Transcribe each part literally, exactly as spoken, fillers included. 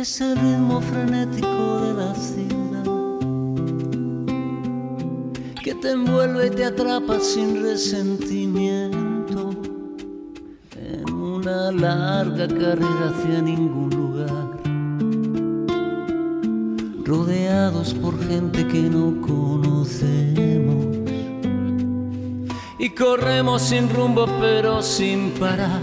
es el ritmo frenético de la ciudad que te envuelve y te atrapa sin resentimiento en una larga carrera hacia ningún lugar, rodeados por gente que no conocemos y corremos sin rumbo pero sin parar.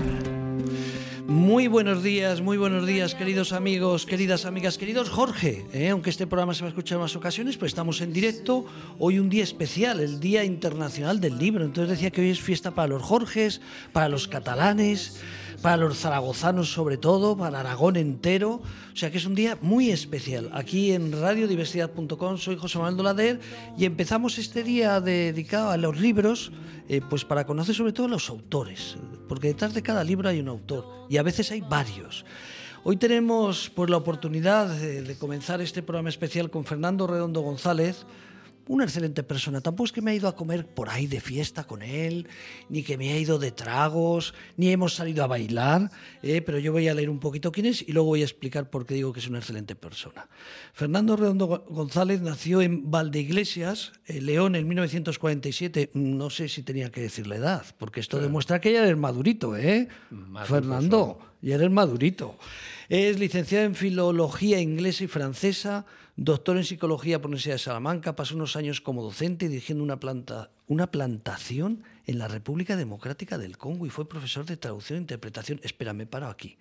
Muy buenos días, muy buenos días, queridos amigos, queridas amigas, queridos Jorge, ¿eh? Aunque este programa se va a escuchar en más ocasiones, pues estamos en directo. Hoy un día especial, el Día Internacional del Libro. Entonces decía que hoy es fiesta para los Jorges, para los catalanes, para los zaragozanos sobre todo, para Aragón entero. O sea que es un día muy especial. Aquí en radio diversidad punto com soy José Manuel Dolader y empezamos este día dedicado a los libros, eh, pues para conocer sobre todo a los autores, porque detrás de cada libro hay un autor y a veces hay varios. Hoy tenemos pues la oportunidad de, de comenzar este programa especial con Fernando Redondo González, una excelente persona. Tampoco es que me ha ido a comer por ahí de fiesta con él, ni que me ha ido de tragos, ni hemos salido a bailar, eh, pero yo voy a leer un poquito quién es y luego voy a explicar por qué digo que es una excelente persona. Fernando Redondo González nació en Valdeiglesias, eh, León, en mil novecientos cuarenta y siete. No sé si tenía que decir la edad, porque esto claro. demuestra que ya eres madurito, ¿eh? Maduro, Fernando, ya eres madurito. Es licenciado en Filología Inglesa y Francesa, doctor en Psicología por la Universidad de Salamanca, pasó unos años como docente dirigiendo una, planta, una plantación en la República Democrática del Congo y fue profesor de traducción e interpretación. Espera, me paro aquí.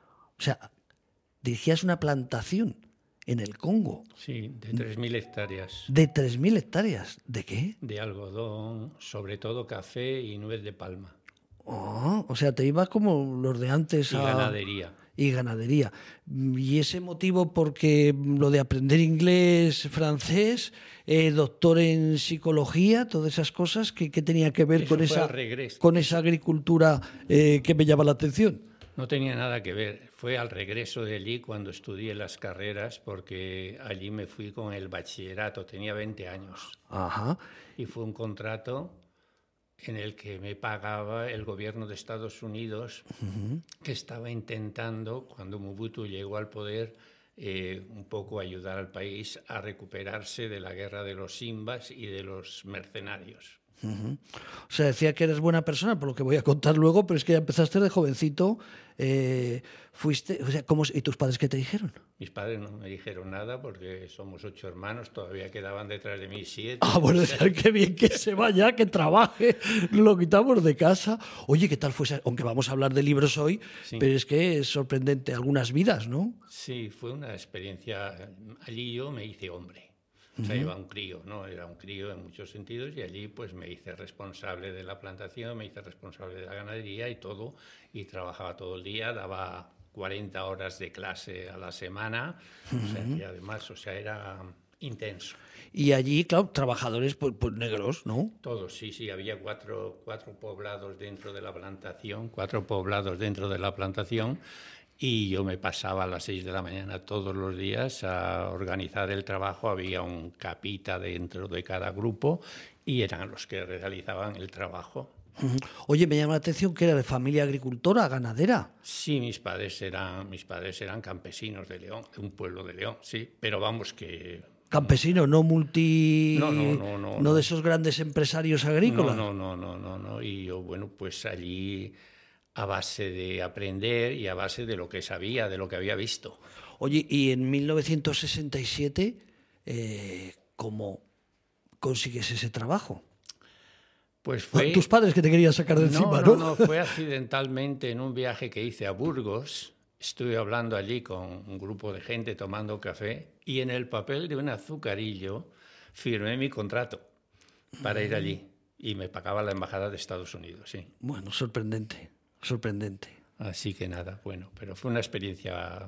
O sea, dirigías una plantación en el Congo. Sí, de tres mil hectáreas. ¿De tres mil hectáreas? ¿De qué? De algodón, sobre todo café y nuez de palma. Oh, o sea, te ibas como los de antes y a... Y ganadería. Y ganadería. Y ese motivo porque lo de aprender inglés, francés, eh, doctor en psicología, todas esas cosas, ¿qué, qué tenía que ver con esa, con esa agricultura eh, que me llama la atención? No tenía nada que ver. Fue al regreso de allí cuando estudié las carreras, porque allí me fui con el bachillerato, tenía veinte años. Ajá. Y fue un contrato en el que me pagaba el gobierno de Estados Unidos, uh-huh. que estaba intentando, cuando Mobutu llegó al poder, eh, un poco ayudar al país a recuperarse de la guerra de los Simbas y de los mercenarios. Uh-huh. O sea, decía que eres buena persona, por lo que voy a contar luego, pero es que ya empezaste de jovencito. Eh, fuiste, o sea, ¿cómo, ¿y tus padres qué te dijeron? Mis padres no me dijeron nada porque somos ocho hermanos, todavía quedaban detrás de mí siete. Ah, bueno, decían qué bien que se vaya, que trabaje, lo quitamos de casa. Oye, ¿qué tal fue? Aunque vamos a hablar de libros hoy, sí. Pero es que es sorprendente algunas vidas, ¿no? Sí, fue una experiencia. Allí yo me hice hombre. O sea, iba un crío, ¿no? Era un crío en muchos sentidos y allí pues me hice responsable de la plantación, me hice responsable de la ganadería y todo, y trabajaba todo el día, daba cuarenta horas de clase a la semana, uh-huh. O sea, y además, o sea, era intenso. Y allí, claro, trabajadores pues, pues negros, ¿no? Todos, sí, sí, había cuatro, cuatro poblados dentro de la plantación, cuatro poblados dentro de la plantación. Y yo me pasaba a las seis de la mañana todos los días a organizar el trabajo. Había un capita dentro de cada grupo y eran los que realizaban el trabajo. Oye, me llama la atención que era de familia agricultora, ganadera. Sí, mis padres eran, mis padres eran campesinos de León, de un pueblo de León, sí. Pero vamos que... Campesino, no multi... No, no, no. No, no de esos grandes empresarios agrícolas. No, no, no, no, no, no. Y yo, bueno, pues allí... a base de aprender y a base de lo que sabía, de lo que había visto. Oye, y en mil novecientos sesenta y siete, eh, ¿cómo consigues ese trabajo? Pues fue... Tus padres que te querían sacar de encima, ¿no? ¿no? No, no, fue accidentalmente en un viaje que hice a Burgos. Estuve hablando allí con un grupo de gente tomando café y en el papel de un azucarillo firmé mi contrato para ir allí y me pagaba la embajada de Estados Unidos, sí. Bueno, sorprendente. Sorprendente. Así que nada, bueno, pero fue una experiencia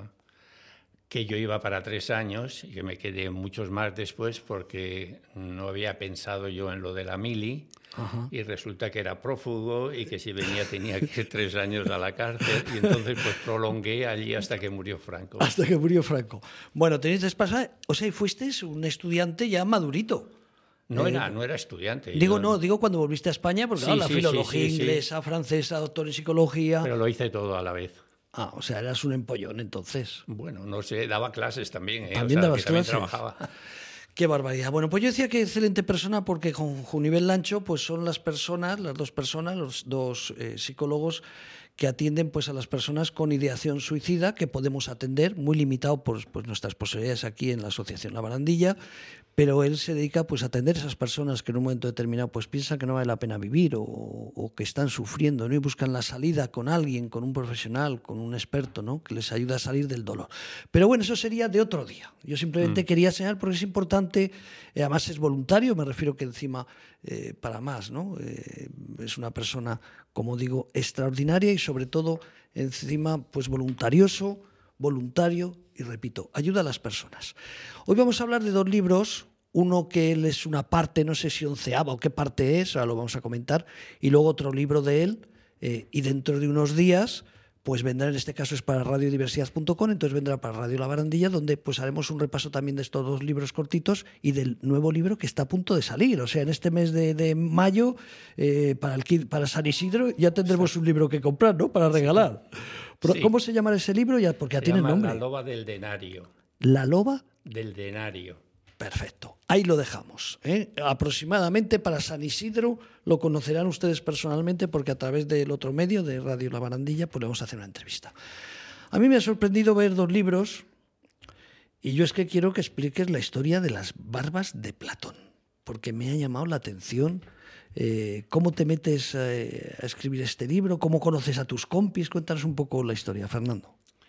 que yo iba para tres años y que me quedé muchos más después porque no había pensado yo en lo de la mili. Ajá. Y resulta que era prófugo y que si venía tenía que ir tres años a la cárcel y entonces pues prolongué allí hasta que murió Franco. Hasta que murió Franco. Bueno, tenéis despasaje, o sea, fuiste un estudiante ya madurito. No, era, no era estudiante. Digo, yo... no, digo cuando volviste a España, porque sí, claro, la sí, filología sí, sí, inglesa, sí. francesa, doctor en psicología... Pero lo hice todo a la vez. Ah, o sea, eras un empollón entonces. Bueno, no sé, daba clases también. ¿eh? También o sea, dabas que también clases. Trabajaba. Qué barbaridad. Bueno, pues yo decía que excelente persona porque con Junivel Lancho pues son las personas, las dos personas, los dos eh, psicólogos que atienden pues a las personas con ideación suicida, que podemos atender, muy limitado por pues, nuestras posibilidades aquí en la Asociación La Barandilla, pero él se dedica pues a atender a esas personas que en un momento determinado pues piensan que no vale la pena vivir o, o que están sufriendo, ¿no? Y buscan la salida con alguien, con un profesional, con un experto, ¿no? Que les ayuda a salir del dolor. Pero bueno, eso sería de otro día. Yo simplemente mm. quería señalar porque es importante, eh, además es voluntario, me refiero que encima eh, para más, ¿no? Eh, es una persona, como digo, extraordinaria y sobre todo encima pues voluntarioso, voluntario y, repito, ayuda a las personas. Hoy vamos a hablar de dos libros, uno que él es una parte, no sé si onceava o qué parte es, ahora lo vamos a comentar, y luego otro libro de él, eh, y dentro de unos días pues vendrá, en este caso es para radiodiversidad punto com, entonces vendrá para Radio La Barandilla, donde pues haremos un repaso también de estos dos libros cortitos y del nuevo libro que está a punto de salir. O sea, en este mes de, de mayo, eh, para, el, para San Isidro, ya tendremos un libro que comprar, ¿no? Para regalar. Sí. ¿Cómo se llama ese libro? Ya, porque ya tiene nombre. La loba del denario. ¿La loba? Del denario. Perfecto, ahí lo dejamos, ¿eh? Aproximadamente para San Isidro lo conocerán ustedes personalmente porque a través del otro medio de Radio La Barandilla pues le vamos a hacer una entrevista. A mí me ha sorprendido ver dos libros y yo es que quiero que expliques la historia de las barbas de Platón, porque me ha llamado la atención. Eh, ¿Cómo te metes eh, a escribir este libro? ¿Cómo conoces a tus compis? Cuéntanos un poco la historia, Fernando.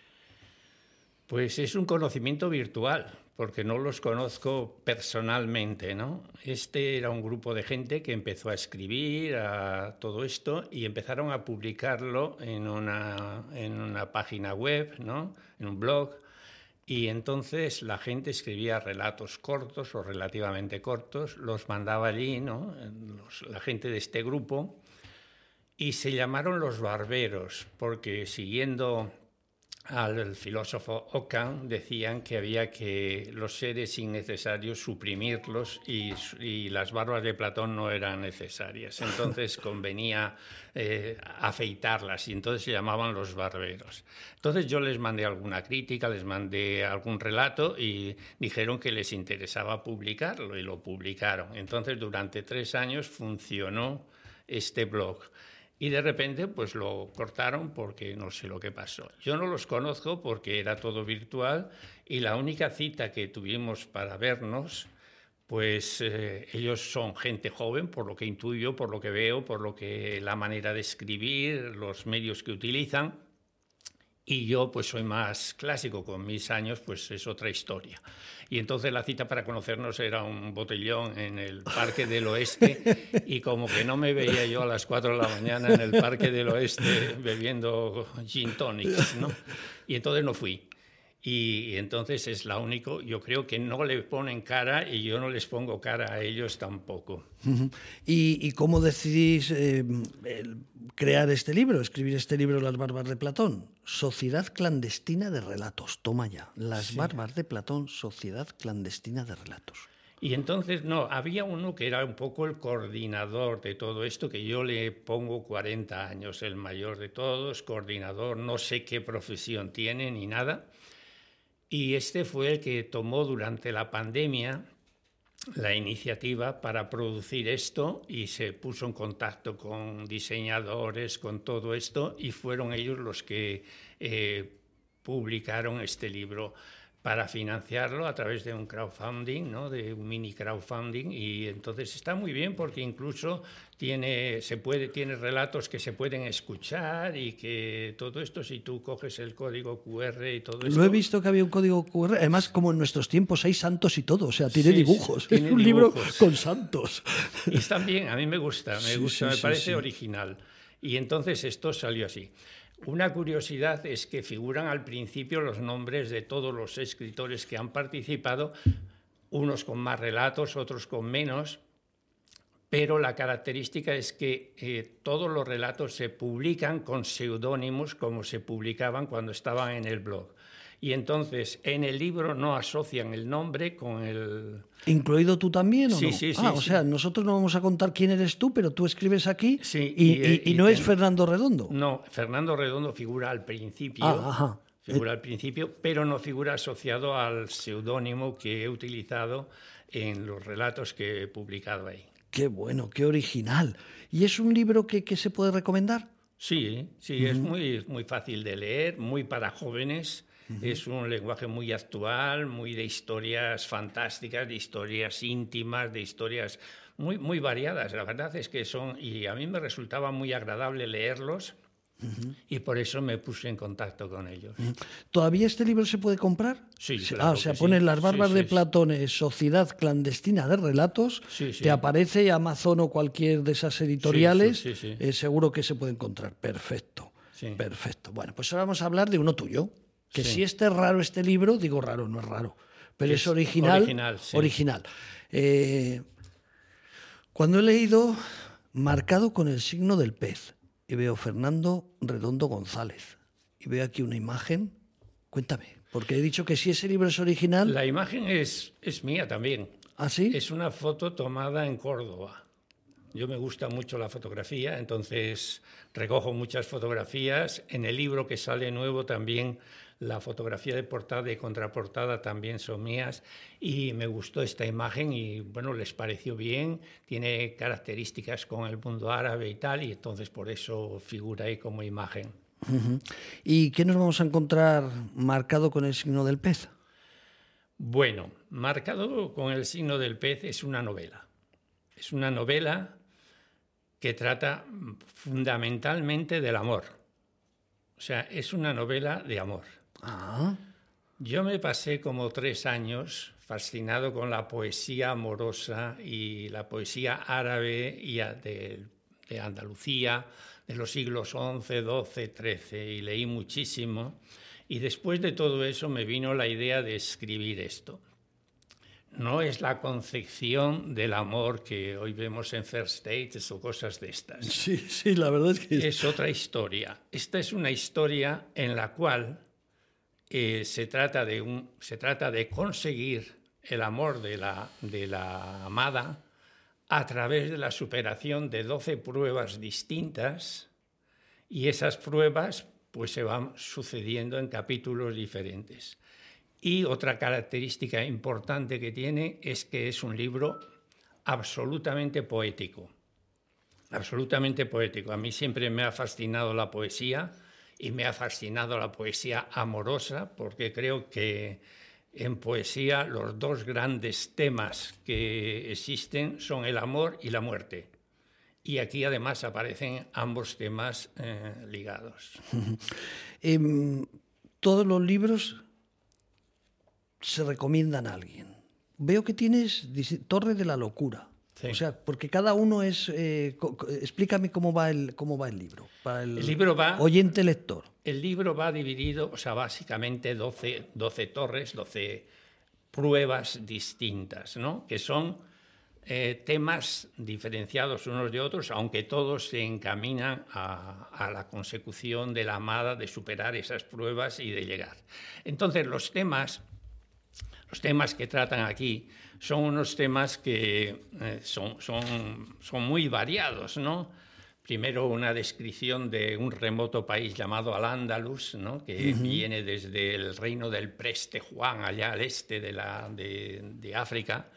Pues es un conocimiento virtual, porque no los conozco personalmente, ¿no? Este era un grupo de gente que empezó a escribir a todo esto y empezaron a publicarlo en una, en una página web, ¿no? En un blog, y entonces la gente escribía relatos cortos o relativamente cortos, los mandaba allí, ¿no? Los, la gente de este grupo, y se llamaron los barberos, porque siguiendo al filósofo Ockham decían que había que los seres innecesarios suprimirlos y, y las barbas de Platón no eran necesarias. Entonces convenía eh, afeitarlas y entonces se llamaban los barberos. Entonces yo les mandé alguna crítica, les mandé algún relato y dijeron que les interesaba publicarlo y lo publicaron. Entonces durante tres años funcionó este blog. Y de repente pues lo cortaron porque no sé lo que pasó. Yo no los conozco porque era todo virtual y la única cita que tuvimos para vernos, pues eh, ellos son gente joven, por lo que intuyo, por lo que veo, por lo que la manera de escribir, los medios que utilizan. Y yo pues soy más clásico, con mis años pues es otra historia. Y entonces la cita para conocernos era un botellón en el Parque del Oeste y como que no me veía yo a las cuatro de la mañana en el Parque del Oeste bebiendo gin tonics, ¿no? Y entonces no fui. Y entonces es la única, yo creo que no le ponen cara y yo no les pongo cara a ellos tampoco. Uh-huh. ¿Y, y cómo decidís eh, crear este libro, escribir este libro, Las barbas de Platón? Sociedad clandestina de relatos, toma ya. Las sí. barbas de Platón, Sociedad clandestina de relatos. Y entonces, no, había uno que era un poco el coordinador de todo esto, que yo le pongo cuarenta años, el mayor de todos, coordinador, no sé qué profesión tiene ni nada. Y este fue el que tomó durante la pandemia la iniciativa para producir esto y se puso en contacto con diseñadores, con todo esto, y fueron ellos los que eh, publicaron este libro para financiarlo a través de un crowdfunding, ¿no? De un mini crowdfunding, y entonces está muy bien porque incluso tiene, se puede, tiene relatos que se pueden escuchar y que todo esto, si tú coges el código cu erre y todo esto... Lo he visto que había un código cu erre, además como en nuestros tiempos hay santos y todo, o sea, tiene sí, dibujos, tiene es un dibujos. Libro con santos. Y están bien, a mí me gusta, me, sí, gusta, sí, me parece sí, sí. original. Y entonces esto salió así. Una curiosidad es que figuran al principio los nombres de todos los escritores que han participado, unos con más relatos, otros con menos, pero la característica es que eh, todos los relatos se publican con seudónimos como se publicaban cuando estaban en el blog. Y entonces en el libro no asocian el nombre con el... ¿Incluido tú también o sí, no? Sí, sí, ah, sí. O sea, nosotros no vamos a contar quién eres tú, pero tú escribes aquí sí, y, y, y, y no ten... es Fernando Redondo. No, Fernando Redondo figura al principio, ah, ajá. figura al principio, pero no figura asociado al seudónimo que he utilizado en los relatos que he publicado ahí. Qué bueno, qué original. ¿Y es un libro que, que se puede recomendar? Sí, sí, uh-huh. es muy, muy fácil de leer, muy para jóvenes. Uh-huh. Es un lenguaje muy actual, muy de historias fantásticas, de historias íntimas, de historias muy, muy variadas. La verdad es que son, y a mí me resultaba muy agradable leerlos, uh-huh. y por eso me puse en contacto con ellos. Uh-huh. ¿Todavía este libro se puede comprar? Sí, claro. Ah, o sea, sí. ponen Las Barbas sí, de sí, Platón, Sociedad Clandestina de Relatos, sí, sí. te aparece Amazon o cualquier de esas editoriales, sí, sí, sí. Eh, seguro que se puede encontrar. Perfecto, sí. perfecto. Bueno, pues ahora vamos a hablar de uno tuyo, que sí. si este es raro este libro, digo raro, no es raro, pero es, es original. Original, sí. original. Eh, cuando he leído Marcado con el signo del pez, y veo Fernando Redondo González, y veo aquí una imagen, cuéntame. Porque he dicho que si ese libro es original... La imagen es, es mía también. ¿Ah, sí? Es una foto tomada en Córdoba. Yo me gusta mucho la fotografía, entonces recojo muchas fotografías. En el libro que sale nuevo también la fotografía de portada y contraportada también son mías. Y me gustó esta imagen y, bueno, les pareció bien. Tiene características con el mundo árabe y tal, y entonces por eso figura ahí como imagen. Uh-huh. ¿Y qué nos vamos a encontrar marcado con el signo del pez? Bueno, Marcado con el signo del pez es una novela. Es una novela que trata fundamentalmente del amor. O sea, es una novela de amor. Ah. Yo me pasé como tres años fascinado con la poesía amorosa y la poesía árabe y de, de Andalucía, de los siglos once, doce, trece, y leí muchísimo. Y después de todo eso me vino la idea de escribir esto. No es la concepción del amor que hoy vemos en First Dates o cosas de estas. Sí, sí, la verdad es que... Es otra historia. Esta es una historia en la cual eh, se, trata de un, se trata de conseguir el amor de la, de la amada a través de la superación de doce pruebas distintas, y esas pruebas pues se van sucediendo en capítulos diferentes. Y otra característica importante que tiene es que es un libro absolutamente poético, absolutamente poético. A mí siempre me ha fascinado la poesía y me ha fascinado la poesía amorosa, porque creo que en poesía los dos grandes temas que existen son el amor y la muerte. Y aquí además aparecen ambos temas eh, ligados. eh, todos los libros se recomiendan a alguien. Veo que tienes Torre de la Locura. Sí. O sea, porque cada uno es... Eh, explícame cómo va el, cómo va el libro. Para el, el libro va... oyente lector. El libro va dividido, o sea, básicamente doce, doce torres, doce pruebas distintas, ¿no? Que son eh, temas diferenciados unos de otros, aunque todos se encaminan a, a la consecución de la amada, de superar esas pruebas y de llegar. Entonces, los temas... Los temas que tratan aquí son unos temas que eh, son, son, son muy variados, ¿no? Primero, una descripción de un remoto país llamado Al-Ándalus, ¿no? Que uh-huh. viene desde el reino del Preste Juan, allá al este de, la, de, de África.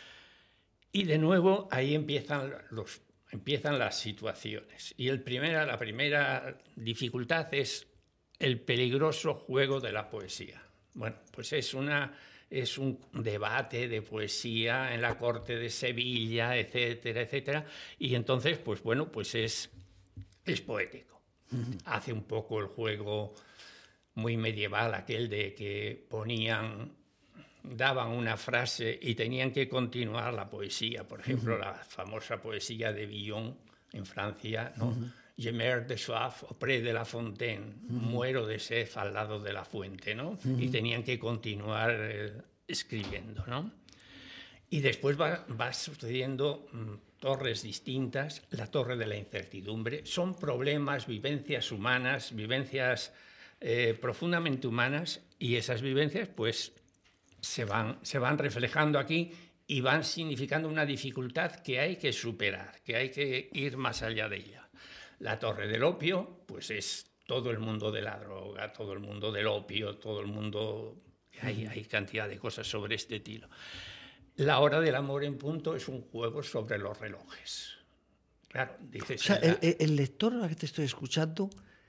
Y de nuevo, ahí empiezan, los, empiezan las situaciones. Y el primera, la primera dificultad es el peligroso juego de la poesía. Bueno, pues es una... es un debate de poesía en la corte de Sevilla, etcétera, etcétera, y entonces, pues bueno, pues es, es poético. Uh-huh. Hace un poco el juego muy medieval, aquel de que ponían, daban una frase y tenían que continuar la poesía. Por ejemplo, uh-huh. la famosa poesía de Villon en Francia, ¿no? Uh-huh. Je meurs de soif auprès de la fontaine, uh-huh. muero de sed al lado de la fuente, ¿no? Uh-huh. Y tenían que continuar eh, escribiendo, ¿no? Y después va, va sucediendo mm, torres distintas, la torre de la incertidumbre, son problemas, vivencias humanas, vivencias eh, profundamente humanas, y esas vivencias pues se van, se van reflejando aquí y van significando una dificultad que hay que superar, que hay que ir más allá de ella. La Torre del Opio pues es todo el mundo de la droga, todo el mundo del opio, todo el mundo... Hay, hay cantidad de cosas sobre este estilo. La Hora del Amor en Punto es un juego sobre los relojes. Claro, dices... O sea, la... el, el lector, ahora que te estoy escuchando,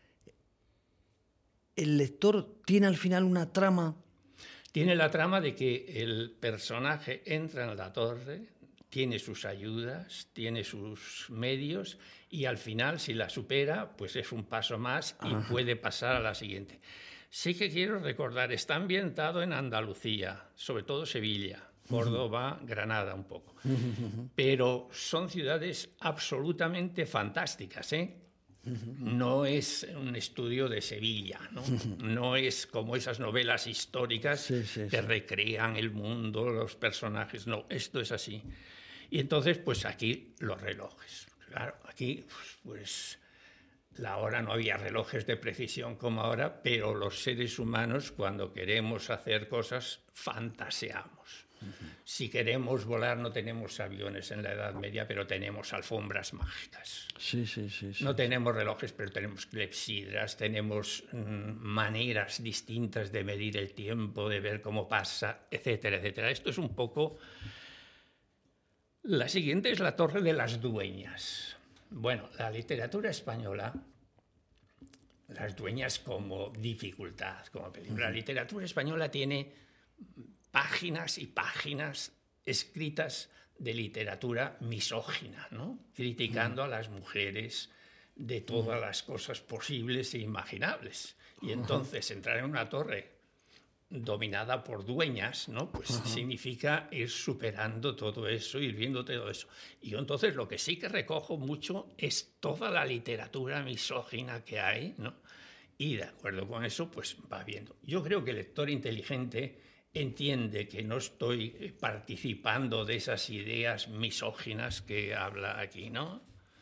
el lector tiene al final una trama... Tiene la trama de que el personaje entra en la torre, tiene sus ayudas, tiene sus medios, y al final, si la supera, pues es un paso más y Ajá. puede pasar a la siguiente. Sí que quiero recordar, está ambientado en Andalucía, sobre todo Sevilla, Córdoba, uh-huh. Granada un poco. Uh-huh. Pero son ciudades absolutamente fantásticas, ¿eh? Uh-huh. No es un estudio de Sevilla, ¿no? Uh-huh. No es como esas novelas históricas sí, sí, que sí. recrean el mundo, los personajes. No, esto es así. Y entonces, pues aquí los relojes. Claro, aquí, pues... La hora no había relojes de precisión como ahora, pero los seres humanos, cuando queremos hacer cosas, fantaseamos. Uh-huh. Si queremos volar, no tenemos aviones en la Edad Media, pero tenemos alfombras mágicas. Sí, sí, sí. sí no sí. tenemos relojes, pero tenemos clepsidras, tenemos mmm, maneras distintas de medir el tiempo, de ver cómo pasa, etcétera, etcétera. Esto es un poco... La siguiente es la Torre de las Dueñas. Bueno, la literatura española, las dueñas como dificultad, como peligro. La literatura española tiene páginas y páginas escritas de literatura misógina, ¿no? Criticando a las mujeres de todas las cosas posibles e imaginables. Y entonces entrar en una torre dominada por dueñas, ¿no? Pues uh-huh. significa ir superando todo eso, ir viendo todo eso. Y yo entonces lo que sí que recojo mucho es toda la literatura misógina que hay, ¿no? Y de acuerdo con eso, pues va viendo. Yo creo que el lector inteligente entiende que no estoy participando de esas ideas misóginas que habla aquí, ¿no?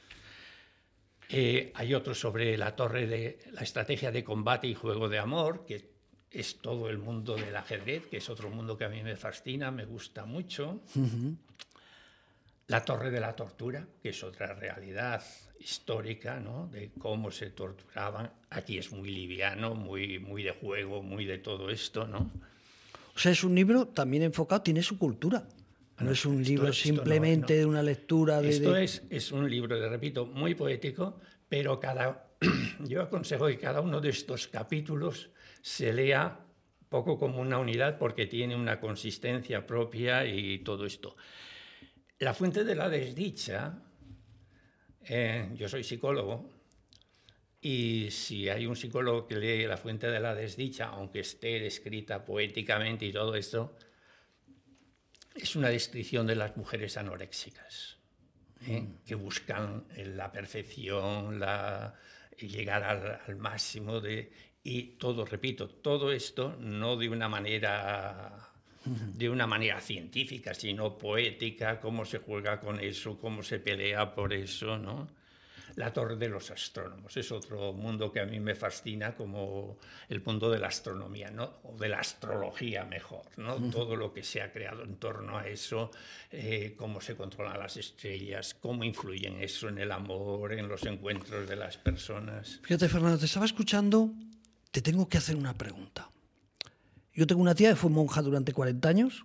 Eh, hay otro sobre la torre de la estrategia de combate y juego de amor, que es todo el mundo del ajedrez, que es otro mundo que a mí me fascina, me gusta mucho. Uh-huh. La Torre de la Tortura, que es otra realidad histórica, ¿no? De cómo se torturaban. Aquí es muy liviano, muy, muy de juego, muy de todo esto, ¿no? O sea, es un libro también enfocado, tiene su cultura. No, no es un libro esto, simplemente esto no, no. de una lectura de... Esto de... Es, es un libro, de, repito, muy poético, pero cada... yo aconsejo que cada uno de estos capítulos se lea poco como una unidad porque tiene una consistencia propia y todo esto. La fuente de la desdicha, eh, yo soy psicólogo, y si hay un psicólogo que lee La fuente de la desdicha, aunque esté descrita poéticamente y todo esto, es una descripción de las mujeres anoréxicas, ¿eh? mm. que buscan la perfección, la, llegar al, al máximo de... Y todo, repito, todo esto no de una manera, de una manera científica, sino poética, cómo se juega con eso, cómo se pelea por eso, ¿no? La Torre de los Astrónomos es otro mundo que a mí me fascina, como el mundo de la astronomía, ¿no? O de la astrología mejor, ¿no? Uh-huh. Todo lo que se ha creado en torno a eso, eh, cómo se controlan las estrellas, cómo influyen eso en el amor, en los encuentros de las personas. Fíjate, Fernando, te estaba escuchando... Te tengo que hacer una pregunta. Yo tengo una tía que fue monja durante cuarenta años,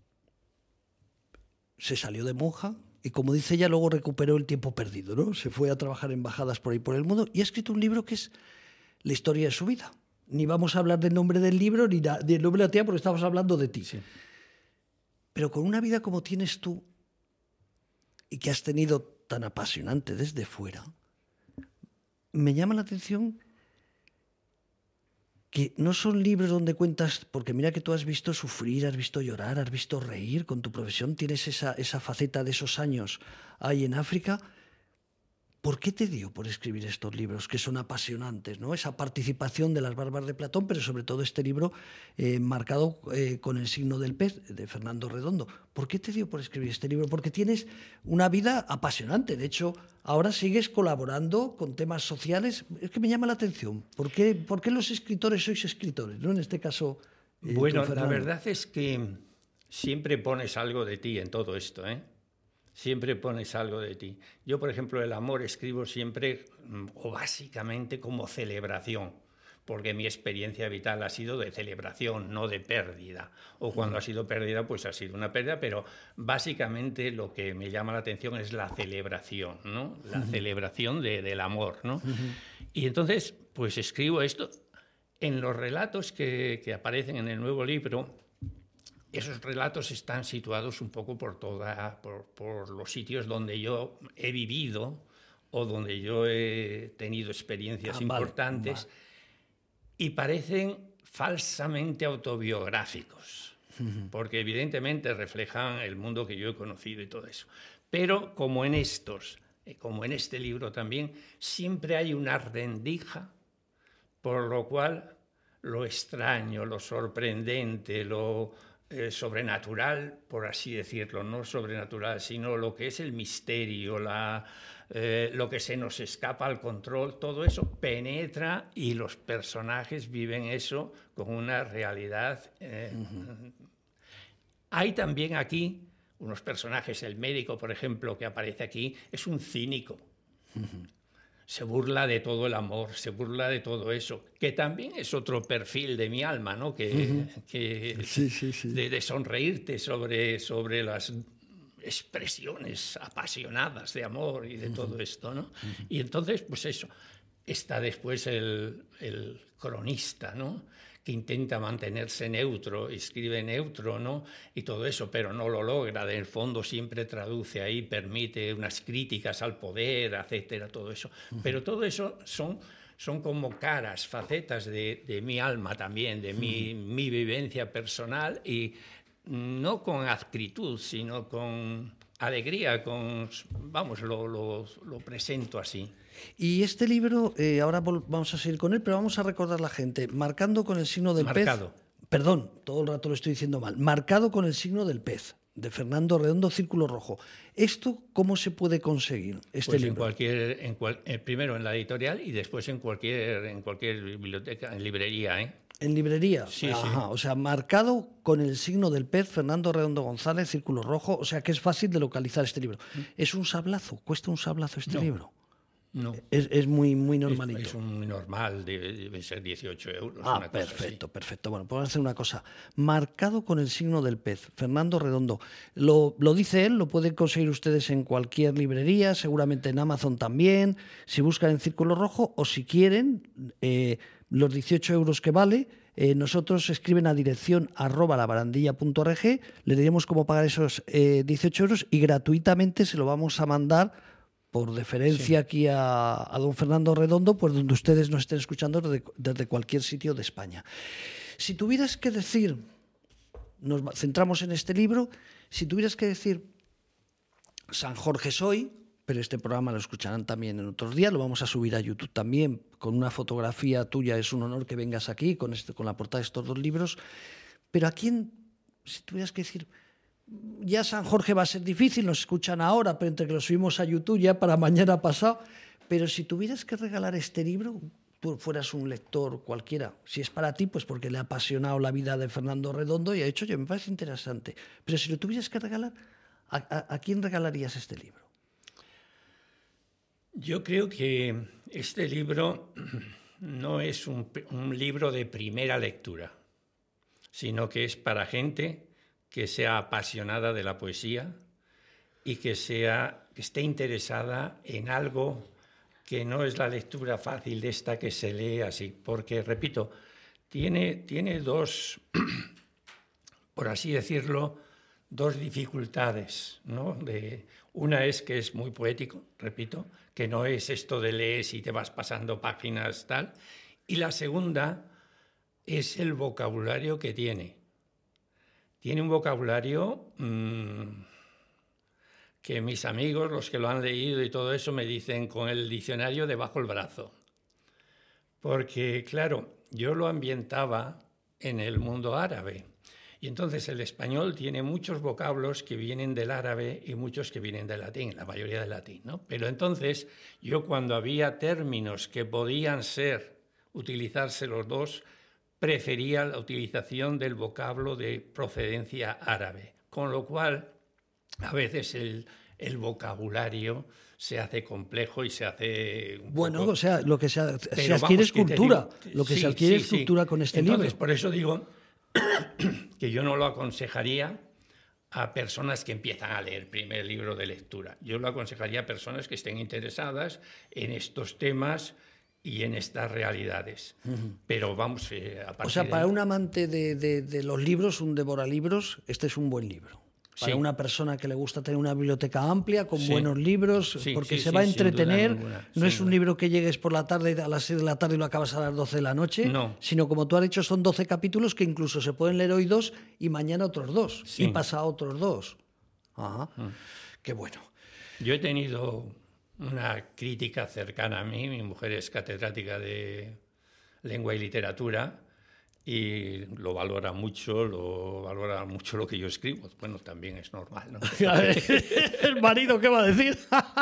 se salió de monja y, como dice ella, luego recuperó el tiempo perdido, ¿no? Se fue a trabajar en embajadas por ahí por el mundo y ha escrito un libro que es la historia de su vida. Ni vamos a hablar del nombre del libro ni del nombre de la tía porque estamos hablando de ti. Sí. Pero con una vida como tienes tú y que has tenido tan apasionante desde fuera, me llama la atención... que no son libros donde cuentas, porque mira que tú has visto sufrir, has visto llorar, has visto reír con tu profesión, tienes esa, esa faceta de esos años ahí en África. ¿Por qué te dio por escribir estos libros que son apasionantes, ¿no? Esa participación de las barbas de Platón, pero sobre todo este libro eh, marcado eh, con el signo del pez, de Fernando Redondo. ¿Por qué te dio por escribir este libro? Porque tienes una vida apasionante. De hecho, ahora sigues colaborando con temas sociales. Es que me llama la atención. ¿Por qué, por qué los escritores sois escritores, ¿no? En este caso, eh, bueno, la verdad es que siempre pones algo de ti en todo esto, ¿eh? Siempre pones algo de ti. Yo, por ejemplo, el amor escribo siempre o básicamente como celebración, porque mi experiencia vital ha sido de celebración, no de pérdida. O cuando uh-huh. ha sido pérdida, pues ha sido una pérdida, pero básicamente lo que me llama la atención es la celebración, ¿no? La uh-huh. celebración de, del amor, ¿no? Uh-huh. Y entonces, pues escribo esto en los relatos que, que aparecen en el nuevo libro. Esos relatos están situados un poco por, toda, por, por los sitios donde yo he vivido o donde yo he tenido experiencias ah, importantes vale, vale. y parecen falsamente autobiográficos, uh-huh. porque evidentemente reflejan el mundo que yo he conocido y todo eso. Pero como en estos, como en este libro también, siempre hay una rendija, por lo cual lo extraño, lo sorprendente, lo... Eh, sobrenatural, por así decirlo, no sobrenatural, sino lo que es el misterio, la, eh, lo que se nos escapa al control, todo eso penetra y los personajes viven eso con una realidad. Eh, uh-huh. Hay también aquí unos personajes, el médico, por ejemplo, que aparece aquí, es un cínico. Uh-huh. Se burla de todo el amor, se burla de todo eso, que también es otro perfil de mi alma, ¿no? Que, uh-huh. que sí, sí, sí. De, de sonreírte sobre, sobre las expresiones apasionadas de amor y de uh-huh. todo esto, ¿no? Uh-huh. Y entonces, pues eso, está después el, el cronista, ¿no? Que intenta mantenerse neutro, escribe neutro, ¿no? Y todo eso, pero no lo logra. En el fondo siempre traduce ahí, permite unas críticas al poder, etcétera, todo eso. Uh-huh. Pero todo eso son, son como caras, facetas de, de mi alma también, de uh-huh. mi, mi vivencia personal, y no con acritud, sino con alegría, con, vamos, lo, lo, lo presento así. Y este libro, eh, ahora vamos a seguir con él, pero vamos a recordar a la gente, marcando con el signo del Marcado. pez. Perdón, todo el rato lo estoy diciendo mal. Marcado con el signo del pez, de Fernando Redondo, Círculo Rojo. ¿Esto cómo se puede conseguir, este pues libro? En cualquier, en cual, eh, primero en la editorial y después en cualquier, en cualquier biblioteca, en librería, ¿eh? ¿En librería? Sí, Ajá, sí. O sea, marcado con el signo del pez, Fernando Redondo González, Círculo Rojo. O sea, que es fácil de localizar este libro. ¿Mm? ¿Es un sablazo? ¿Cuesta un sablazo este no. libro? No. Es, es muy, muy normalito. Es, es un normal, debe, debe ser dieciocho euros. Ah, una perfecto, cosa perfecto. Bueno, podemos hacer una cosa. Marcado con el signo del pez, Fernando Redondo. Lo, lo dice él, lo pueden conseguir ustedes en cualquier librería, seguramente en Amazon también, si buscan en Círculo Rojo, o si quieren, eh, los dieciocho euros que vale, eh, nosotros escriben a dirección arroba labarandilla punto org, le diremos cómo pagar esos eh, dieciocho euros y gratuitamente se lo vamos a mandar por deferencia sí. aquí a, a don Fernando Redondo, pues donde ustedes nos estén escuchando desde, desde cualquier sitio de España. Si tuvieras que decir, nos centramos en este libro, si tuvieras que decir San Jorge soy, pero este programa lo escucharán también en otros días, lo vamos a subir a YouTube también, con una fotografía tuya, es un honor que vengas aquí con, este, con la portada de estos dos libros, pero ¿a quién, si tuvieras que decir... Ya San Jorge va a ser difícil, nos escuchan ahora, pero entre que lo subimos a YouTube ya para mañana pasado. Pero si tuvieras que regalar este libro, tú fueras un lector cualquiera, si es para ti, pues porque le ha apasionado la vida de Fernando Redondo y ha dicho, oye, me parece interesante. Pero si lo tuvieras que regalar, ¿a, a, a quién regalarías este libro? Yo creo que este libro no es un, un libro de primera lectura, sino que es para gente que sea apasionada de la poesía y que, sea, que esté interesada en algo que no es la lectura fácil de esta que se lee así, porque, repito, tiene, tiene dos, por así decirlo, dos dificultades, ¿no? De, una es que es muy poético, repito, que no es esto de lees y te vas pasando páginas tal, y la segunda es el vocabulario que tiene. Tiene un vocabulario mmm, que mis amigos, los que lo han leído y todo eso, me dicen con el diccionario debajo del brazo. Porque, claro, yo lo ambientaba en el mundo árabe. Y entonces el español tiene muchos vocablos que vienen del árabe y muchos que vienen del latín, la mayoría del latín, ¿no? Pero entonces yo, cuando había términos que podían ser, utilizarse los dos, prefería la utilización del vocablo de procedencia árabe. Con lo cual, a veces el, el vocabulario se hace complejo y se hace... Bueno, poco... o sea, lo que se, Pero se adquiere es cultura. Digo, lo que sí, se adquiere sí, es cultura sí. con este Entonces, libro. Por eso digo que yo no lo aconsejaría a personas que empiezan a leer primer libro de lectura. Yo lo aconsejaría a personas que estén interesadas en estos temas y en estas realidades. Uh-huh. Pero vamos, eh, a partir O sea, para de... un amante de, de, de los libros, un devoralibros, este es un buen libro. Para sí. una persona que le gusta tener una biblioteca amplia, con sí. buenos libros, sí, porque sí, se sí, va a entretener. ninguna, no es un duda. libro que llegues por la tarde, a las seis de la tarde y lo acabas a las doce de la noche, no. sino, como tú has dicho, son doce capítulos que incluso se pueden leer hoy dos y mañana otros dos, sí. y pasado otros dos. Ajá. Mm. Qué bueno. Yo he tenido una crítica cercana a mí. Mi mujer es catedrática de lengua y literatura y lo valora mucho, lo valora mucho lo que yo escribo. Bueno, también es normal, ¿no? ¿El marido qué va a decir?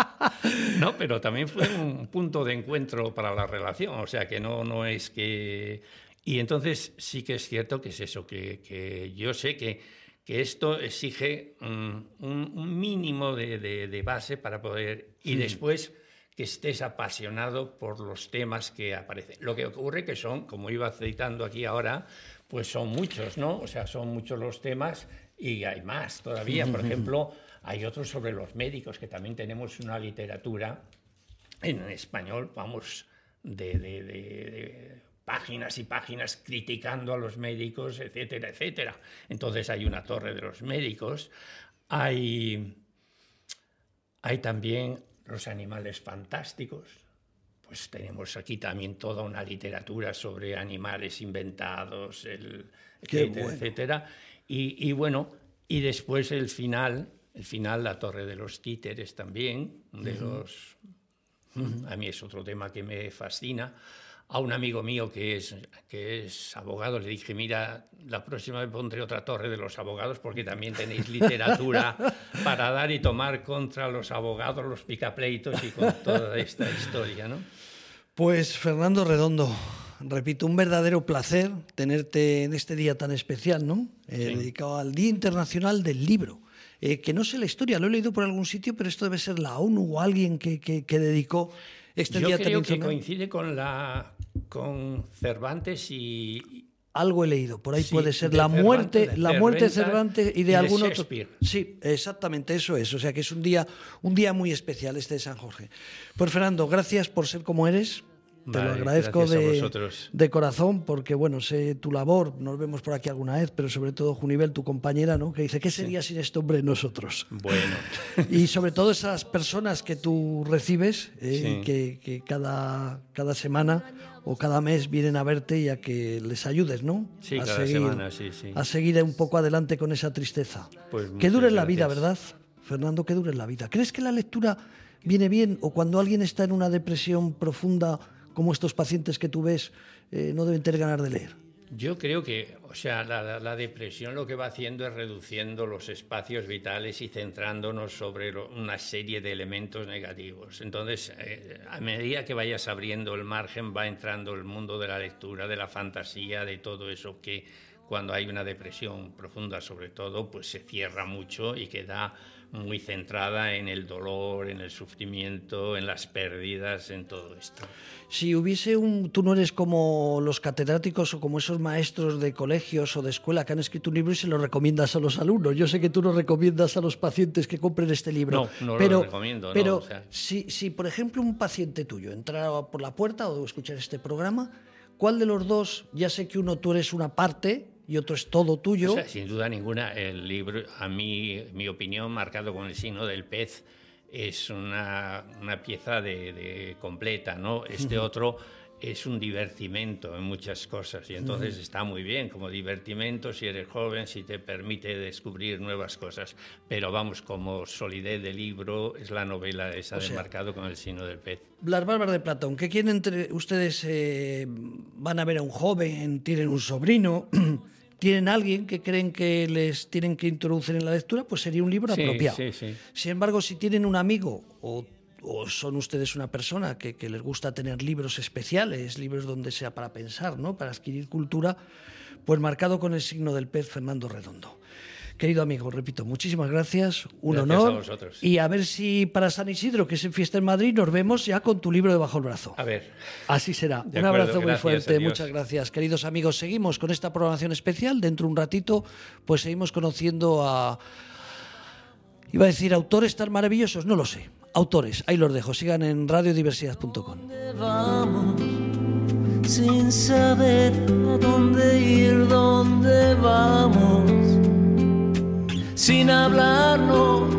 No, pero también fue un punto de encuentro para la relación, o sea, que no, no es que... Y entonces sí que es cierto que es eso, que, que yo sé que, que esto exige un, un, un mínimo de, de, de base para poder... Y sí. Después... que estés apasionado por los temas que aparecen. Lo que ocurre que son, como iba citando aquí ahora, pues son muchos, ¿no? O sea, son muchos los temas y hay más todavía. Por ejemplo, hay otros sobre los médicos, que también tenemos una literatura en español, vamos, de, de, de, de páginas y páginas criticando a los médicos, etcétera, etcétera. Entonces hay una torre de los médicos, hay, hay también... los animales fantásticos, pues tenemos aquí también toda una literatura sobre animales inventados, el, etcétera, bueno. etcétera. Y, y bueno, y después el final, el final, la Torre de los Títeres también, de uh-huh. los... Uh-huh. A mí es otro tema que me fascina. A un amigo mío que es, que es abogado le dije, mira, la próxima vez pondré otra Torre de los Abogados porque también tenéis literatura para dar y tomar contra los abogados, los picapleitos y con toda esta historia, ¿no? Pues Fernando Redondo, repito, un verdadero placer tenerte en este día tan especial, ¿no? Eh, sí. Dedicado al Día Internacional del Libro. Eh, que no sé la historia, lo he leído por algún sitio, pero esto debe ser la ONU o alguien que, que, que dedicó este Yo día creo que internacional. Coincide con la con Cervantes y... Algo he leído, por ahí sí, puede ser la Cervantes, muerte, de la muerte de Cervantes y de, y de algún otro. Sí, exactamente eso es. O sea que es un día, un día muy especial este de San Jorge. Pues Fernando, gracias por ser como eres. Te vale, lo agradezco de, de corazón, porque bueno, sé tu labor, nos vemos por aquí alguna vez, pero sobre todo Junivel, tu compañera, ¿no? Que dice, ¿qué sería sí. sin este hombre nosotros? Bueno. Y sobre todo esas personas que tú recibes, eh, sí. que, que cada, cada semana o cada mes vienen a verte y a que les ayudes, ¿no? Sí, a cada seguir, semana, sí, sí. A seguir un poco adelante con esa tristeza. Pues que dure en la gracias. vida, ¿verdad? Fernando, que dure en la vida. ¿Crees que la lectura viene bien o cuando alguien está en una depresión profunda, como estos pacientes que tú ves, eh, no deben tener ganas de leer? Yo creo que, o sea, la, la, la depresión lo que va haciendo es reduciendo los espacios vitales y centrándonos sobre lo, una serie de elementos negativos. Entonces, eh, a medida que vayas abriendo el margen, va entrando el mundo de la lectura, de la fantasía, de todo eso que cuando hay una depresión profunda, sobre todo, pues se cierra mucho y queda muy centrada en el dolor, en el sufrimiento, en las pérdidas, en todo esto. Si hubiese un... Tú no eres como los catedráticos o como esos maestros de colegios o de escuela que han escrito un libro y se lo recomiendas a los alumnos. Yo sé que tú no recomiendas a los pacientes que compren este libro. No, no pero, lo recomiendo. Pero no, o sea... si, si, por ejemplo, un paciente tuyo entrara por la puerta o escuchar este programa, ¿cuál de los dos, ya sé que uno tú eres una parte y otro es todo tuyo? O sea, sin duda ninguna, el libro, a mí, mi opinión, marcado con el signo del pez, es una, una pieza de, de completa, ¿no? Este otro es un divertimento en muchas cosas y entonces uh-huh. está muy bien como divertimento si eres joven, si te permite descubrir nuevas cosas, pero vamos, como solidez de libro es la novela esa o de sea, Marcado con el signo del pez. Las Barbas de Platón, ¿qué quieren entre ustedes? Eh, van a ver a un joven, tienen un sobrino, tienen a alguien que creen que les tienen que introducir en la lectura, pues sería un libro sí, apropiado. Sí, sí. Sin embargo, si tienen un amigo o o son ustedes una persona que, que les gusta tener libros especiales, libros donde sea para pensar, ¿no? Para adquirir cultura, pues Marcado con el signo del pez, Fernando Redondo. Querido amigo, repito, muchísimas gracias, un gracias honor. A vosotros. Y a ver si para San Isidro, que es en fiesta en Madrid, nos vemos ya con tu libro debajo del brazo. A ver. Así será. De un acuerdo, abrazo muy gracias, fuerte, adiós. Muchas gracias. Queridos amigos, seguimos con esta programación especial. Dentro de un ratito, pues seguimos conociendo a... Iba a decir autores tan maravillosos, no lo sé. Autores, ahí los dejo, sigan en radiodiversidad punto com. Vamos, sin saber a dónde ir, dónde vamos, sin hablarnos